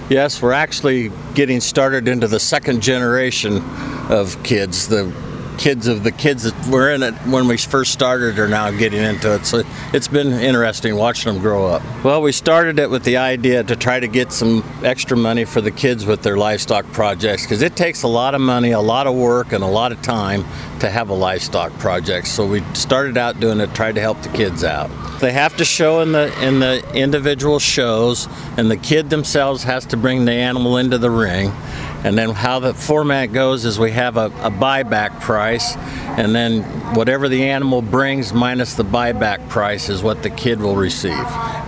Yes, we're actually getting started into the second generation of kids. The kids that were in it when we first started are now getting into it. So it's been interesting watching them grow up. Well, we started it with the idea to try to get some extra money for the kids with their livestock projects, because it takes a lot of money, a lot of work, and a lot of time to have a livestock project. So we started out doing it, tried to help the kids out. They have to show in the individual shows, and the kid themselves has to bring the animal into the ring. And then how the format goes is we have a buyback price, and then whatever the animal brings minus the buyback price is what the kid will receive.